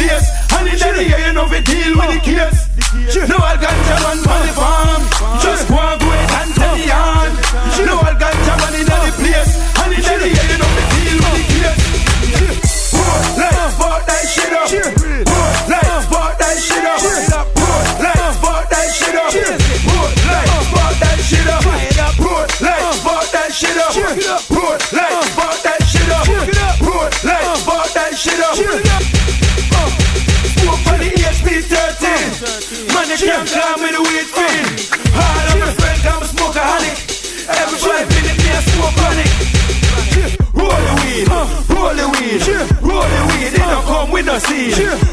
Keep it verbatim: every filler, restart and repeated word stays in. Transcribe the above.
place. And in the year you know we deal with the case. No all ganja man on the farm. Just go and go and tell the yarn. No all ganja man in the place. And in the year you know we deal with the case. Let's fuck that shit up. Let's fuck that shit up. Let's fuck that shit up. Let's fuck that shit up. Let's fuck that shit up. Let's fuck that shit up. Let's fuck that shit up. Smoke for the H P thirteen. Man, you can't climb with the weed fin. All of my friends, I'm a smokeaholic. Every five minutes, me a smoke chronic. Roll the weed, roll the weed, roll the weed. It don't come with no seed.